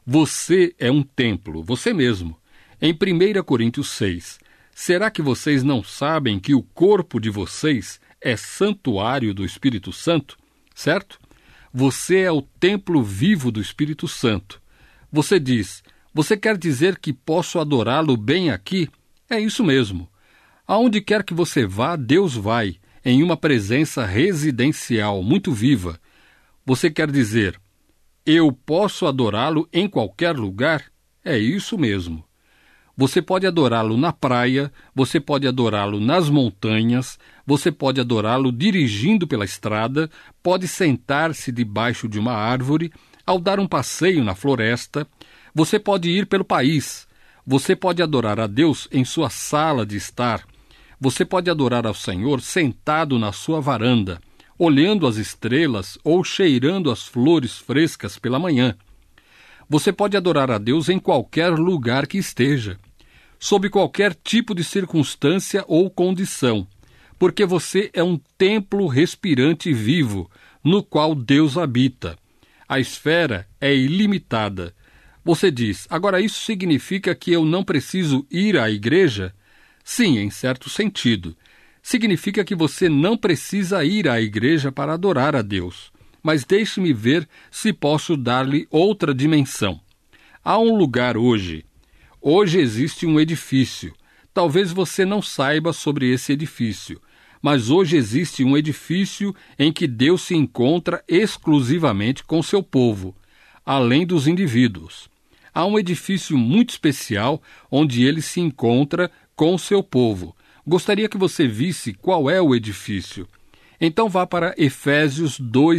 Você é um templo, você mesmo. Em 1 Coríntios 6, será que vocês não sabem que o corpo de vocês é santuário do Espírito Santo? Certo? Você é o templo vivo do Espírito Santo. Você diz, você quer dizer que posso adorá-lo bem aqui? É isso mesmo. Aonde quer que você vá, Deus vai, em uma presença residencial muito viva. Você quer dizer, eu posso adorá-lo em qualquer lugar? É isso mesmo. Você pode adorá-lo na praia, você pode adorá-lo nas montanhas, você pode adorá-lo dirigindo pela estrada, pode sentar-se debaixo de uma árvore, ao dar um passeio na floresta, você pode ir pelo país, você pode adorar a Deus em sua sala de estar, você pode adorar ao Senhor sentado na sua varanda, olhando as estrelas ou cheirando as flores frescas pela manhã. Você pode adorar a Deus em qualquer lugar que esteja, sob qualquer tipo de circunstância ou condição, porque você é um templo respirante vivo, no qual Deus habita. A esfera é ilimitada. Você diz, agora isso significa que eu não preciso ir à igreja? Sim, em certo sentido. Significa que você não precisa ir à igreja para adorar a Deus. Mas deixe-me ver se posso dar-lhe outra dimensão. Há um lugar hoje. Hoje existe um edifício. Talvez você não saiba sobre esse edifício, mas hoje existe um edifício em que Deus se encontra exclusivamente com seu povo, além dos indivíduos. Há um edifício muito especial onde ele se encontra com seu povo. Gostaria que você visse qual é o edifício. Então vá para Efésios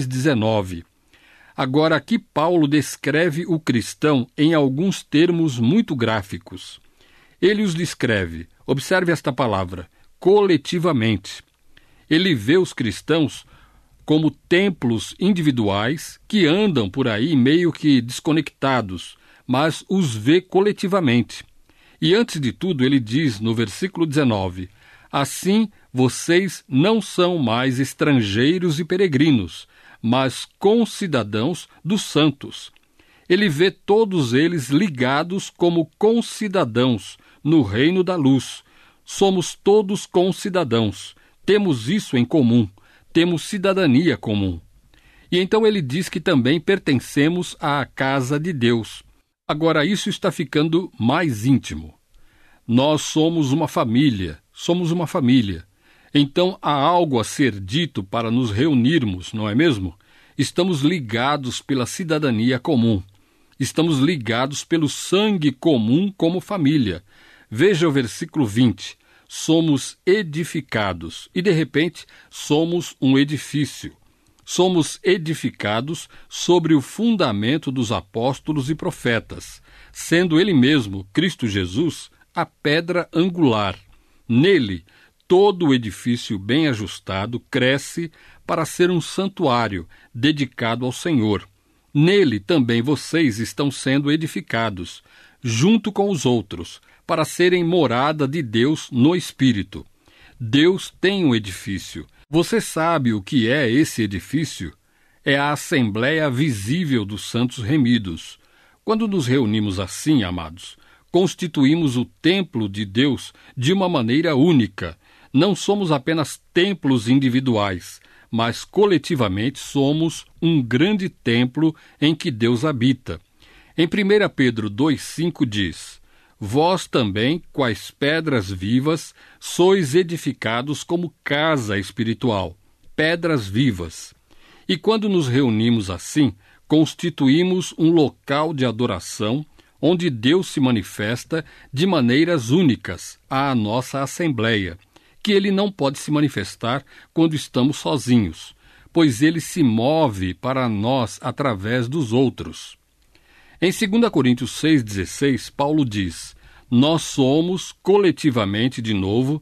2,19. Agora aqui Paulo descreve o cristão em alguns termos muito gráficos. Ele os descreve, observe esta palavra, coletivamente. Ele vê os cristãos como templos individuais que andam por aí meio que desconectados, mas os vê coletivamente. E antes de tudo ele diz no versículo 19, assim vocês não são mais estrangeiros e peregrinos, mas concidadãos dos santos. Ele vê todos eles ligados como concidadãos no reino da luz. Somos todos concidadãos. Temos isso em comum. Temos cidadania comum. E então ele diz que também pertencemos à casa de Deus. Agora isso está ficando mais íntimo. Nós somos uma família. Então há algo a ser dito para nos reunirmos, não é mesmo? Estamos ligados pela cidadania comum. Estamos ligados pelo sangue comum como família. Veja o versículo 20. Somos edificados e, de repente, somos um edifício. Somos edificados sobre o fundamento dos apóstolos e profetas, sendo ele mesmo, Cristo Jesus, a pedra angular. Nele, todo o edifício bem ajustado cresce para ser um santuário dedicado ao Senhor. Nele também vocês estão sendo edificados, junto com os outros, para serem morada de Deus no Espírito. Deus tem um edifício. Você sabe o que é esse edifício? É a Assembleia Visível dos Santos Remidos. Quando nos reunimos assim, amados, constituímos o templo de Deus de uma maneira única. Não somos apenas templos individuais, mas coletivamente somos um grande templo em que Deus habita. Em 1 Pedro 2,5 diz, vós também, quais pedras vivas, sois edificados como casa espiritual, pedras vivas. E quando nos reunimos assim, constituímos um local de adoração onde Deus se manifesta de maneiras únicas à nossa assembleia, que Ele não pode se manifestar quando estamos sozinhos, pois Ele se move para nós através dos outros. Em 2 Coríntios 6,16, Paulo diz: nós somos, coletivamente, de novo,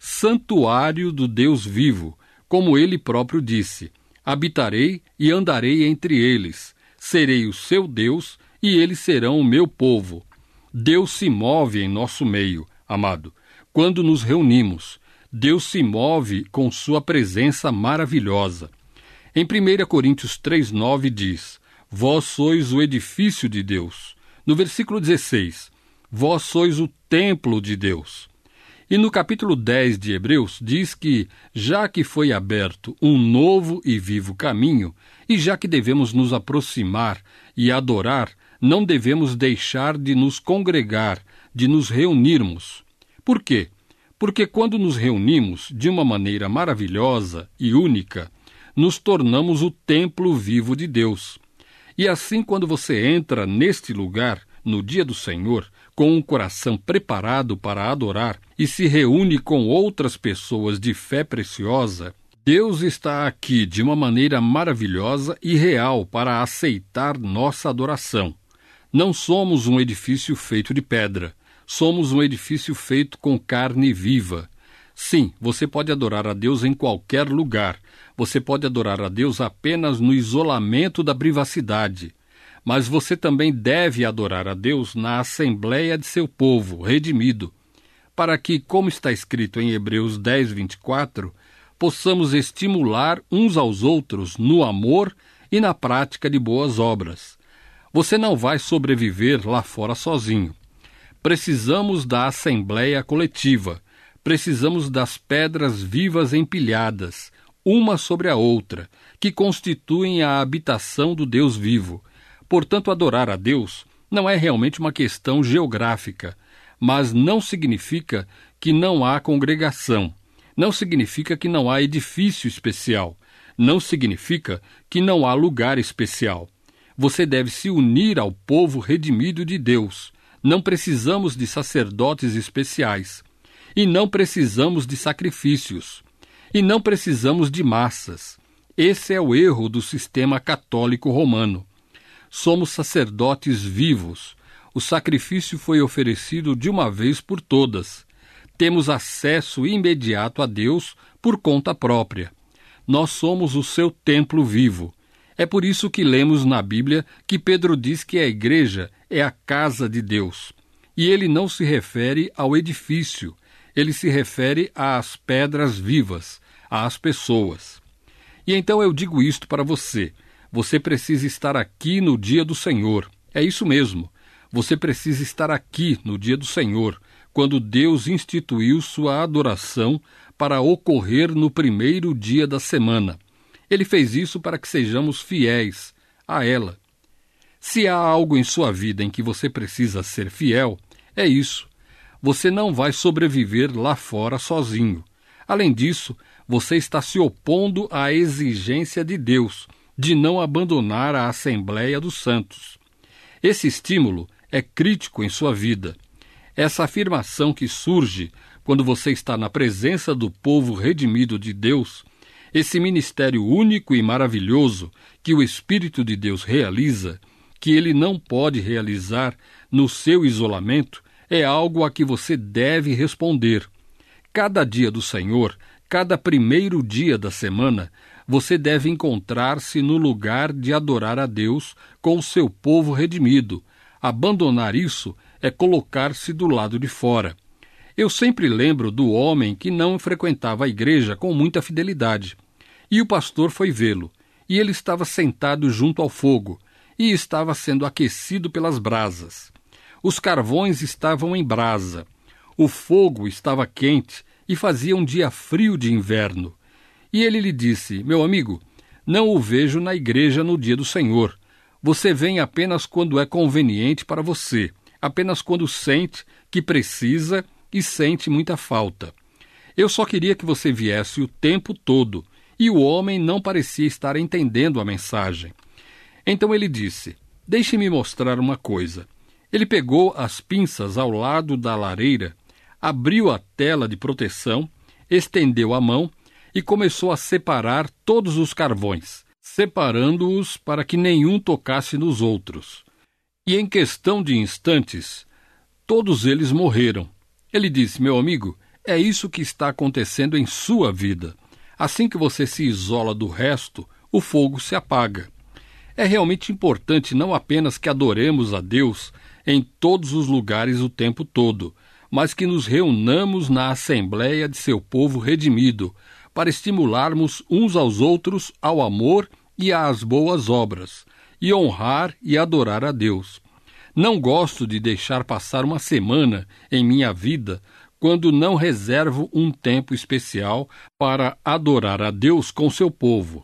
santuário do Deus vivo, como Ele próprio disse: habitarei e andarei entre eles, serei o seu Deus e eles serão o meu povo. Deus se move em nosso meio, amado. Quando nos reunimos, Deus se move com sua presença maravilhosa. Em 1 Coríntios 3,9 diz: vós sois o edifício de Deus. No versículo 16, vós sois o templo de Deus. E no capítulo 10 de Hebreus diz que, já que foi aberto um novo e vivo caminho, e já que devemos nos aproximar e adorar, não devemos deixar de nos congregar, de nos reunirmos. Por quê? Porque quando nos reunimos de uma maneira maravilhosa e única, nos tornamos o templo vivo de Deus. E assim, quando você entra neste lugar, no dia do Senhor, com um coração preparado para adorar e se reúne com outras pessoas de fé preciosa, Deus está aqui de uma maneira maravilhosa e real para aceitar nossa adoração. Não somos um edifício feito de pedra, somos um edifício feito com carne viva. Sim, você pode adorar a Deus em qualquer lugar, você pode adorar a Deus apenas no isolamento da privacidade. Mas você também deve adorar a Deus na assembleia de seu povo, redimido, para que, como está escrito em Hebreus 10:24, possamos estimular uns aos outros no amor e na prática de boas obras. Você não vai sobreviver lá fora sozinho. Precisamos da assembleia coletiva, precisamos das pedras vivas empilhadas, uma sobre a outra, que constituem a habitação do Deus vivo. Portanto, adorar a Deus não é realmente uma questão geográfica, mas não significa que não há congregação, não significa que não há edifício especial, não significa que não há lugar especial. Você deve se unir ao povo redimido de Deus. Não precisamos de sacerdotes especiais, e não precisamos de sacrifícios, e não precisamos de massas. Esse é o erro do sistema católico romano. Somos sacerdotes vivos. O sacrifício foi oferecido de uma vez por todas. Temos acesso imediato a Deus por conta própria. Nós somos o seu templo vivo. É por isso que lemos na Bíblia que Pedro diz que a igreja é a casa de Deus. E ele não se refere ao edifício, ele se refere às pedras vivas, às pessoas. E então eu digo isto para você. Você precisa estar aqui no dia do Senhor. É isso mesmo. Você precisa estar aqui no dia do Senhor, quando Deus instituiu sua adoração para ocorrer no primeiro dia da semana. Ele fez isso para que sejamos fiéis a ela. Se há algo em sua vida em que você precisa ser fiel, é isso. Você não vai sobreviver lá fora sozinho. Além disso, você está se opondo à exigência de Deus de não abandonar a Assembleia dos Santos. Esse estímulo é crítico em sua vida. Essa afirmação que surge quando você está na presença do povo redimido de Deus, esse ministério único e maravilhoso que o Espírito de Deus realiza, que ele não pode realizar no seu isolamento, é algo a que você deve responder. Cada dia do Senhor, cada primeiro dia da semana, você deve encontrar-se no lugar de adorar a Deus com o seu povo redimido. Abandonar isso é colocar-se do lado de fora. Eu sempre lembro do homem que não frequentava a igreja com muita fidelidade. E o pastor foi vê-lo, e ele estava sentado junto ao fogo, e estava sendo aquecido pelas brasas. Os carvões estavam em brasa, o fogo estava quente e fazia um dia frio de inverno. E ele lhe disse: meu amigo, não o vejo na igreja no dia do Senhor. Você vem apenas quando é conveniente para você, apenas quando sente que precisa e sente muita falta. Eu só queria que você viesse o tempo todo e o homem não parecia estar entendendo a mensagem. Então ele disse: "Deixe-me mostrar uma coisa." Ele pegou as pinças ao lado da lareira, abriu a tela de proteção, estendeu a mão e começou a separar todos os carvões, separando-os para que nenhum tocasse nos outros. E em questão de instantes, todos eles morreram. Ele disse: "Meu amigo, é isso que está acontecendo em sua vida. Assim que você se isola do resto, o fogo se apaga." É realmente importante não apenas que adoremos a Deus em todos os lugares o tempo todo, mas que nos reunamos na assembleia de seu povo redimido, para estimularmos uns aos outros ao amor e às boas obras, e honrar e adorar a Deus. Não gosto de deixar passar uma semana em minha vida quando não reservo um tempo especial para adorar a Deus com seu povo.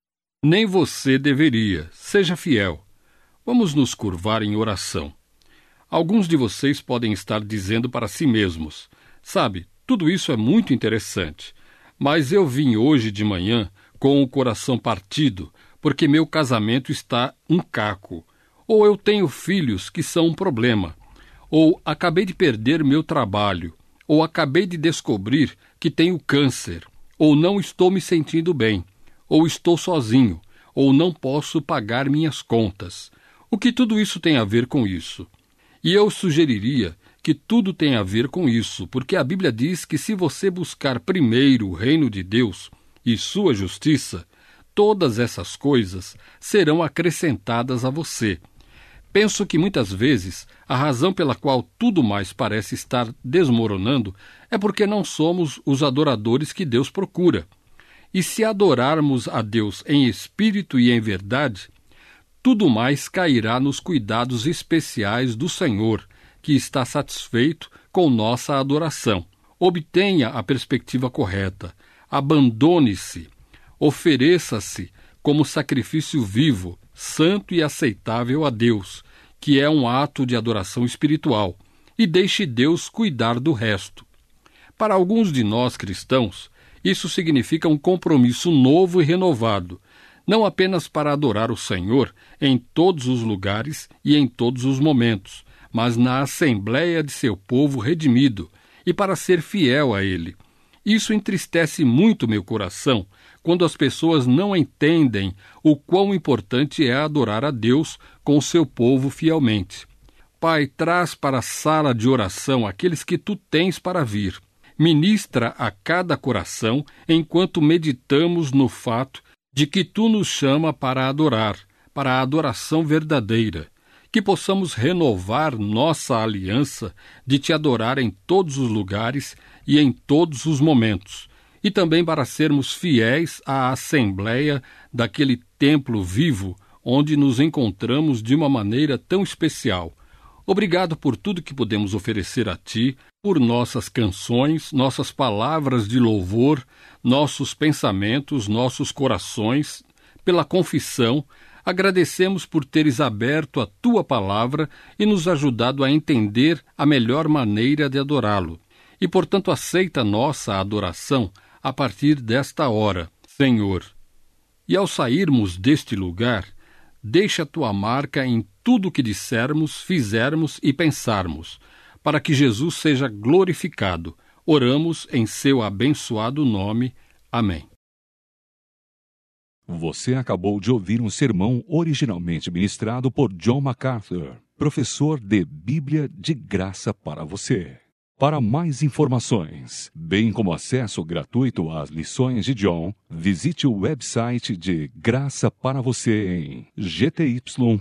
Nem você deveria. Seja fiel. Vamos nos curvar em oração. Alguns de vocês podem estar dizendo para si mesmos: "Sabe, tudo isso é muito interessante, mas eu vim hoje de manhã com o coração partido porque meu casamento está um caco, ou eu tenho filhos que são um problema, ou acabei de perder meu trabalho, ou acabei de descobrir que tenho câncer, ou não estou me sentindo bem, ou estou sozinho, ou não posso pagar minhas contas." O que tudo isso tem a ver com isso? E eu sugeriria que tudo tem a ver com isso, porque a Bíblia diz que se você buscar primeiro o reino de Deus e sua justiça, todas essas coisas serão acrescentadas a você. Penso que muitas vezes a razão pela qual tudo mais parece estar desmoronando é porque não somos os adoradores que Deus procura. E se adorarmos a Deus em espírito e em verdade, tudo mais cairá nos cuidados especiais do Senhor, que está satisfeito com nossa adoração. Obtenha a perspectiva correta, abandone-se, ofereça-se como sacrifício vivo, santo e aceitável a Deus, que é um ato de adoração espiritual, e deixe Deus cuidar do resto. Para alguns de nós cristãos, isso significa um compromisso novo e renovado, não apenas para adorar o Senhor em todos os lugares e em todos os momentos, mas na assembleia de seu povo redimido, e para ser fiel a Ele. Isso entristece muito meu coração, quando as pessoas não entendem o quão importante é adorar a Deus com o seu povo fielmente. Pai, traz para a sala de oração aqueles que tu tens para vir. Ministra a cada coração enquanto meditamos no fato de que tu nos chama para adorar, para a adoração verdadeira. Que possamos renovar nossa aliança de te adorar em todos os lugares e em todos os momentos, e também para sermos fiéis à assembleia daquele templo vivo onde nos encontramos de uma maneira tão especial. Obrigado por tudo que podemos oferecer a Ti, por nossas canções, nossas palavras de louvor, nossos pensamentos, nossos corações, pela confissão. Agradecemos por teres aberto a Tua palavra e nos ajudado a entender a melhor maneira de adorá-lo. E, portanto, aceita nossa adoração a partir desta hora, Senhor. E ao sairmos deste lugar, deixa a Tua marca em tudo o que dissermos, fizermos e pensarmos, para que Jesus seja glorificado. Oramos em seu abençoado nome. Amém. Você acabou de ouvir um sermão originalmente ministrado por John MacArthur, professor de Bíblia de graça para você. Para mais informações, bem como acesso gratuito às lições de John, visite o website de Graça para Você em gty.org.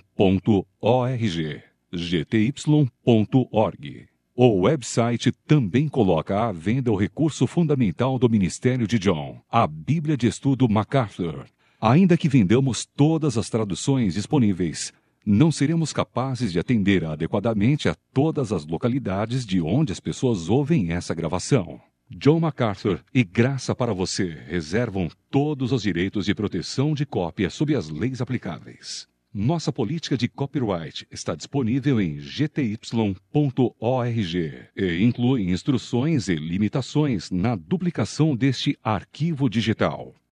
gty.org. O website também coloca à venda o recurso fundamental do ministério de John, a Bíblia de Estudo MacArthur. Ainda que vendamos todas as traduções disponíveis, não seremos capazes de atender adequadamente a todas as localidades de onde as pessoas ouvem essa gravação. John MacArthur e Graça para Você reservam todos os direitos de proteção de cópia sob as leis aplicáveis. Nossa política de copyright está disponível em gty.org e inclui instruções e limitações na duplicação deste arquivo digital.